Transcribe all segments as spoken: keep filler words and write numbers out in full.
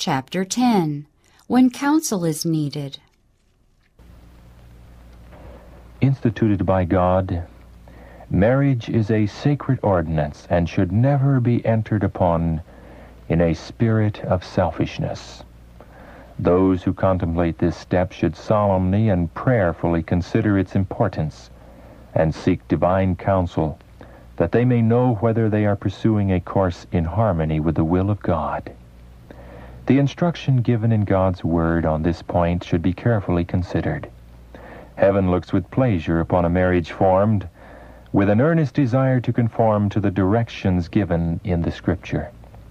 Chapter ten. When Counsel is Needed. Instituted by God, marriage is a sacred ordinance and should never be entered upon in a spirit of selfishness. Those who contemplate this step should solemnly and prayerfully consider its importance and seek divine counsel, that they may know whether they are pursuing a course in harmony with the will of God. The instruction given in God's Word on this point should be carefully considered. Heaven looks with pleasure upon a marriage formed with an earnest desire to conform to the directions given in the Scripture.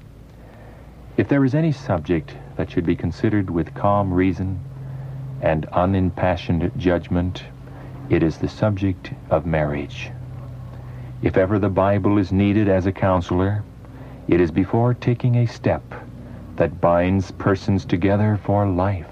If there is any subject that should be considered with calm reason and unimpassioned judgment, it is the subject of marriage. If ever the Bible is needed as a counselor, it is before taking a step that binds persons together for life.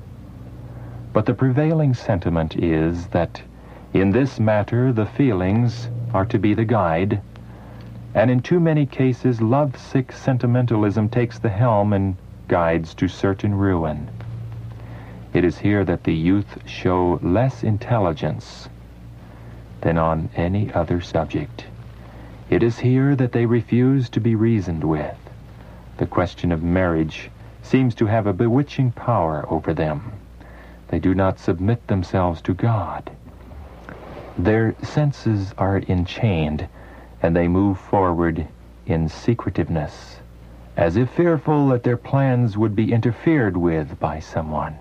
But the prevailing sentiment is that in this matter the feelings are to be the guide, and in too many cases love-sick sentimentalism takes the helm and guides to certain ruin. It is here that the youth show less intelligence than on any other subject. It is here that they refuse to be reasoned with. The question of marriage seems to have a bewitching power over them. They do not submit themselves to God. Their senses are enchained, and they move forward in secretiveness, as if fearful that their plans would be interfered with by someone.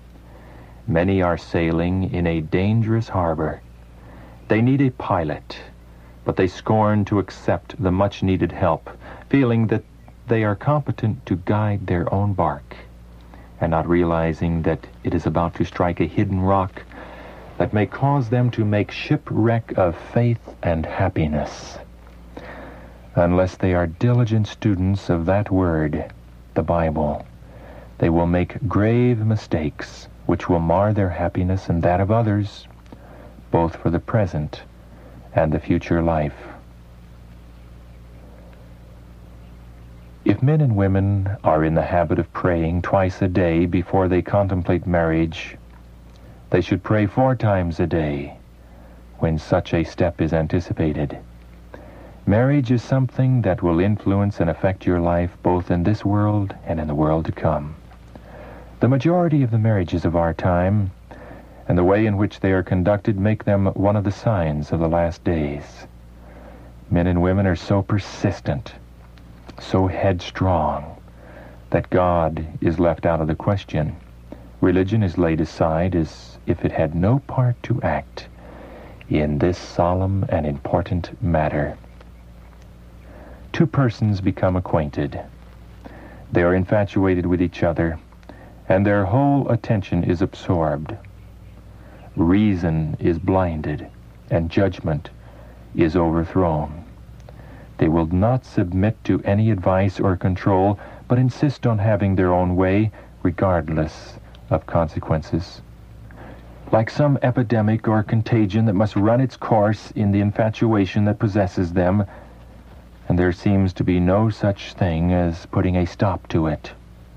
Many are sailing in a dangerous harbor. They need a pilot, but they scorn to accept the much-needed help, feeling that they are competent to guide their own bark, and not realizing that it is about to strike a hidden rock that may cause them to make shipwreck of faith and happiness. Unless they are diligent students of that word, the Bible, they will make grave mistakes which will mar their happiness and that of others, both for the present and the future life. If men and women are in the habit of praying twice a day before they contemplate marriage, they should pray four times a day when such a step is anticipated. Marriage is something that will influence and affect your life both in this world and in the world to come. The majority of the marriages of our time and the way in which they are conducted make them one of the signs of the last days. Men and women are so persistent, so headstrong, that God is left out of the question. Religion is laid aside as if it had no part to act in this solemn and important matter. Two persons become acquainted. They are infatuated with each other, and their whole attention is absorbed. Reason is blinded, and judgment is overthrown. They will not submit to any advice or control, but insist on having their own way, regardless of consequences. Like some epidemic or contagion that must run its course in the infatuation that possesses them, and there seems to be no such thing as putting a stop to it.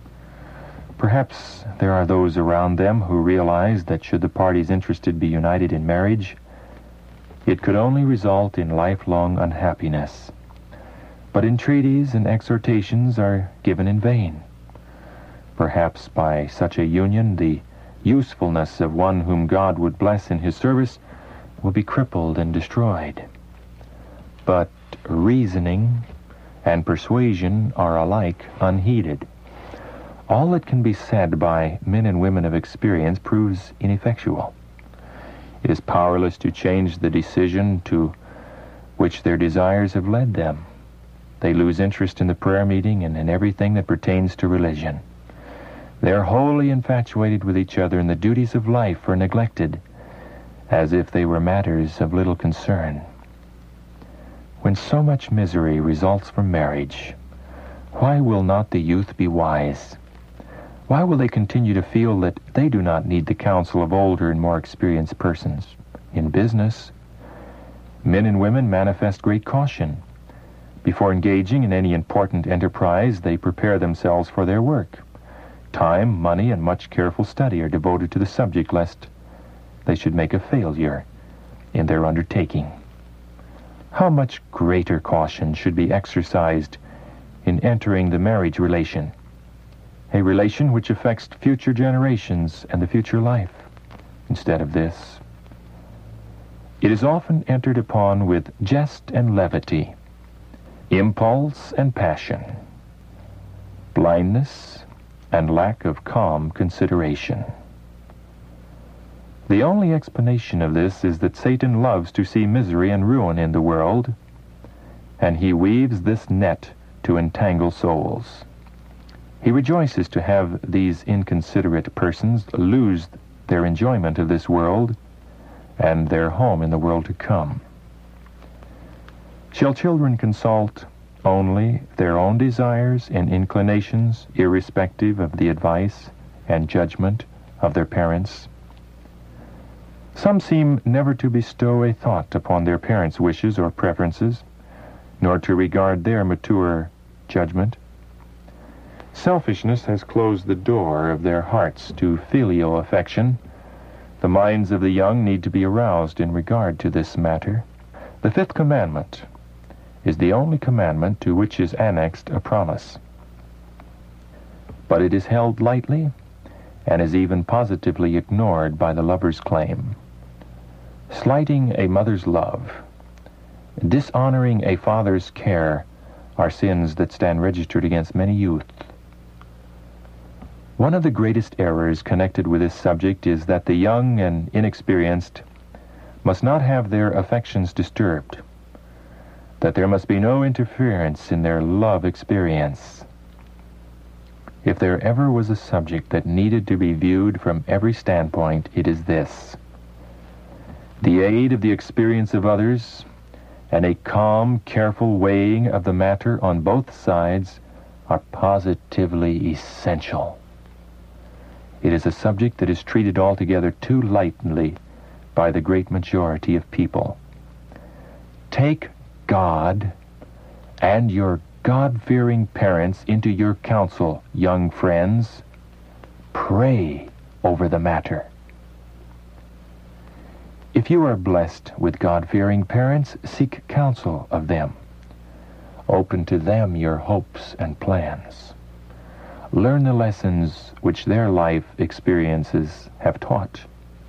Perhaps there are those around them who realize that should the parties interested be united in marriage, it could only result in lifelong unhappiness. But entreaties and exhortations are given in vain. Perhaps by such a union the usefulness of one whom God would bless in his service will be crippled and destroyed. But reasoning and persuasion are alike unheeded. All that can be said by men and women of experience proves ineffectual. It is powerless to change the decision to which their desires have led them. They lose interest in the prayer meeting and in everything that pertains to religion. They are wholly infatuated with each other, and the duties of life are neglected as if they were matters of little concern. When so much misery results from marriage, why will not the youth be wise? Why will they continue to feel that they do not need the counsel of older and more experienced persons? In business, men and women manifest great caution. Before engaging in any important enterprise, they prepare themselves for their work. Time, money, and much careful study are devoted to the subject, lest they should make a failure in their undertaking. How much greater caution should be exercised in entering the marriage relation, a relation which affects future generations and the future life. Instead of this, it is often entered upon with jest and levity, impulse and passion, blindness and lack of calm consideration. The only explanation of this is that Satan loves to see misery and ruin in the world, and he weaves this net to entangle souls. He rejoices to have these inconsiderate persons lose their enjoyment of this world and their home in the world to come. Shall children consult only their own desires and inclinations, irrespective of the advice and judgment of their parents? Some seem never to bestow a thought upon their parents' wishes or preferences, nor to regard their mature judgment. Selfishness has closed the door of their hearts to filial affection. The minds of the young need to be aroused in regard to this matter. The fifth commandment is the only commandment to which is annexed a promise. But it is held lightly and is even positively ignored by the lover's claim. Slighting a mother's love, dishonoring a father's care are sins that stand registered against many youth. One of the greatest errors connected with this subject is that the young and inexperienced must not have their affections disturbed, that there must be no interference in their love experience. If there ever was a subject that needed to be viewed from every standpoint, it is this. The aid of the experience of others and a calm, careful weighing of the matter on both sides are positively essential. It is a subject that is treated altogether too lightly by the great majority of people. Take God and your God-fearing parents into your counsel, young friends. Pray over the matter. If you are blessed with God-fearing parents, seek counsel of them. Open to them your hopes and plans. Learn the lessons which their life experiences have taught.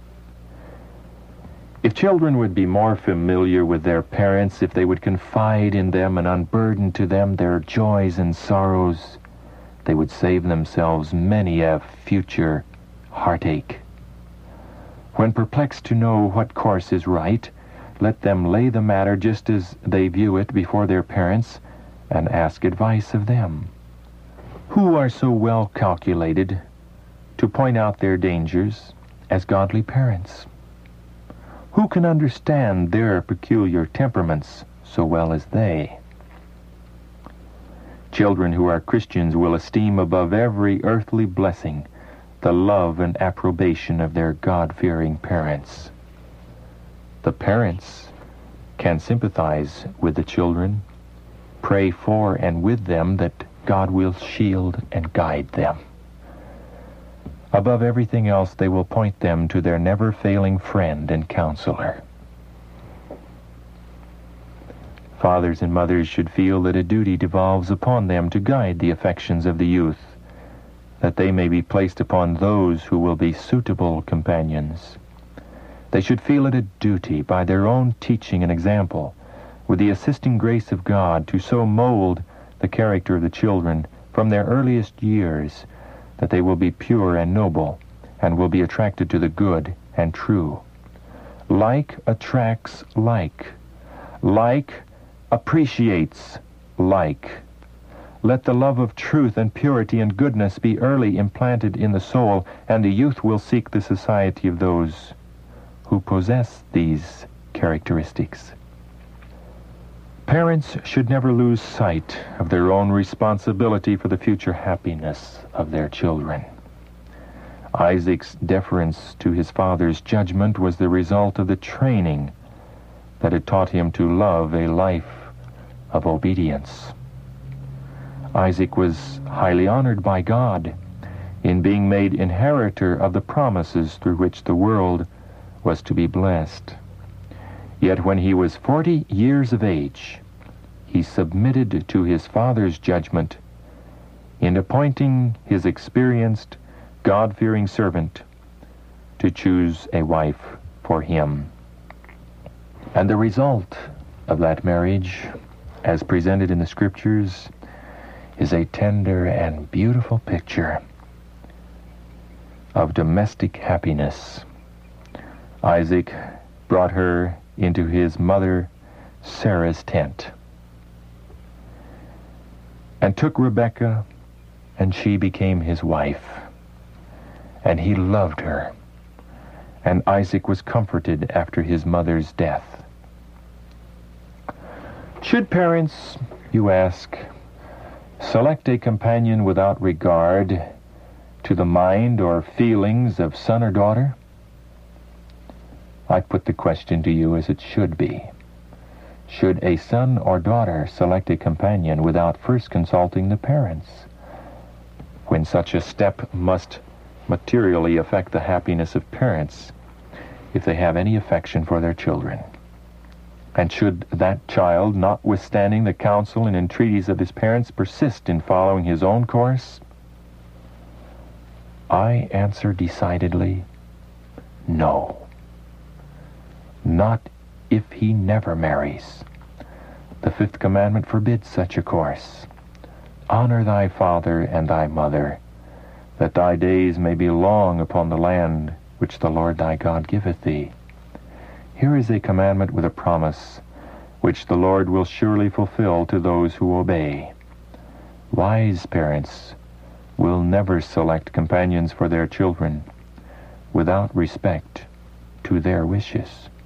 If children would be more familiar with their parents, if they would confide in them and unburden to them their joys and sorrows, they would save themselves many a future heartache. When perplexed to know what course is right, let them lay the matter just as they view it before their parents and ask advice of them, who are so well calculated to point out their dangers as godly parents. Who can understand their peculiar temperaments so well as they? Children who are Christians will esteem above every earthly blessing the love and approbation of their God-fearing parents. The parents can sympathize with the children, pray for and with them that God will shield and guide them. Above everything else, they will point them to their never-failing friend and counselor. Fathers and mothers should feel that a duty devolves upon them to guide the affections of the youth, that they may be placed upon those who will be suitable companions. They should feel it a duty by their own teaching and example, with the assisting grace of God, to so mold the character of the children from their earliest years that they will be pure and noble and will be attracted to the good and true. Like attracts like. Like appreciates like. Let the love of truth and purity and goodness be early implanted in the soul, and the youth will seek the society of those who possess these characteristics. Parents should never lose sight of their own responsibility for the future happiness of their children. Isaac's deference to his father's judgment was the result of the training that had taught him to love a life of obedience. Isaac was highly honored by God. in being made inheritor of the promises through which the world was to be blessed. Yet when he was forty years of age, he submitted to his father's judgment in appointing his experienced, God-fearing servant to choose a wife for him. And the result of that marriage, as presented in the Scriptures, is a tender and beautiful picture of domestic happiness. Isaac brought her into his mother Sarah's tent and took Rebekah, and she became his wife. And he loved her, and Isaac was comforted after his mother's death. Should parents, you ask, select a companion without regard to the mind or feelings of son or daughter? I put the question to you as it should be. Should a son or daughter select a companion without first consulting the parents, when such a step must materially affect the happiness of parents if they have any affection for their children? And should that child, notwithstanding the counsel and entreaties of his parents, persist in following his own course? I answer decidedly, no. Not if he never marries. The fifth commandment forbids such a course. Honor thy father and thy mother, that thy days may be long upon the land which the Lord thy God giveth thee. Here is a commandment with a promise, which the Lord will surely fulfill to those who obey. Wise parents will never select companions for their children without respect to their wishes.